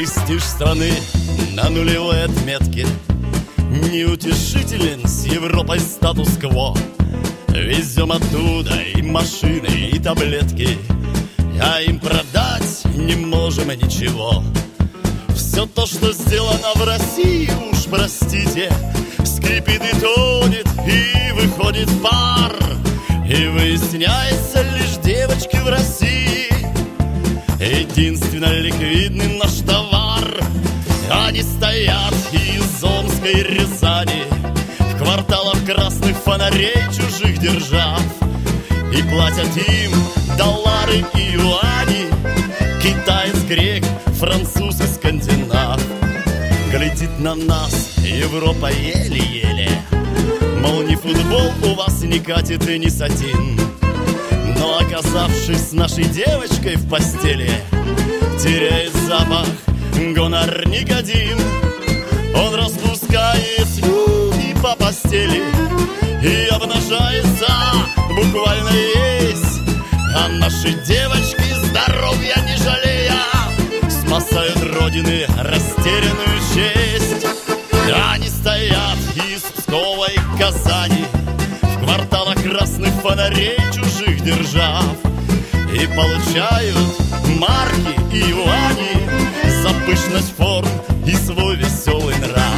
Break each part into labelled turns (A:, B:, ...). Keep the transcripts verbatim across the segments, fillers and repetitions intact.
A: Престиж страны на нулевой отметке, неутешителен с Европой статус-кво. Везем оттуда и машины, и таблетки, а им продать не можем ничего. Все то, что сделано в России, уж простите, скрипит и тонет, и выходит пар. И выясняется, лишь девочки в России единственно ликвидный наш товар. Они стоят из Омска и Рязани в кварталах красных фонарей чужих держав, и платят им доллары и юани китаец, грек, француз и скандинав. Глядит на нас Европа еле-еле, мол, ни футбол у вас не катит и не сатин. Но оказавшись с нашей девочкой в постели, теряет запах гонор никотин. Он распускает слюни по постели и обнажается буквально весь. А наши девочки, здоровья не жалея, спасают родины растерянную честь. Они стоят из Пскова и Казани в кварталах красных фонарей чужих держав и получают марки и юани за пышность форм и свой веселый нрав.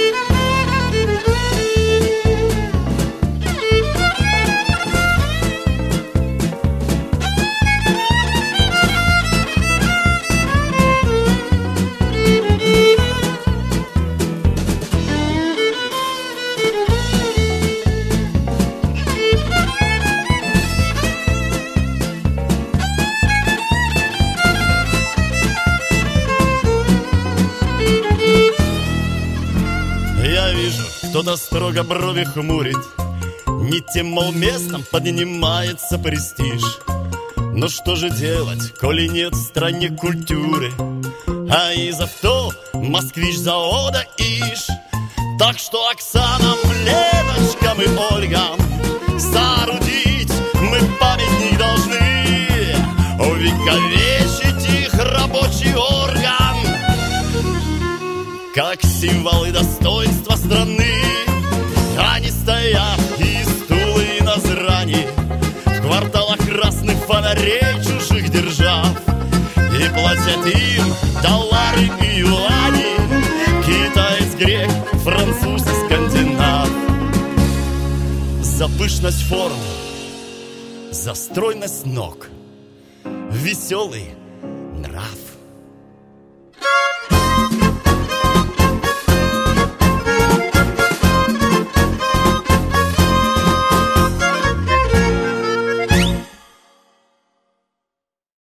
A: Кто-то строго брови хмурит, не тем, мол, местом поднимается престиж. Но что же делать, коли нет в стране культуры, а из авто москвич завода иш. Так что Оксанам, Леночкам и Ольгам соорудить мы памятник должны, увековечить их рабочий орган как символы достоинства страны. Они стоят из Тулы и Назрани в кварталах красных фонарей чужих держав и платят им доллары и юани китаец, грек, француз и скандинав. За пышность форм, за стройность ног, веселый нрав.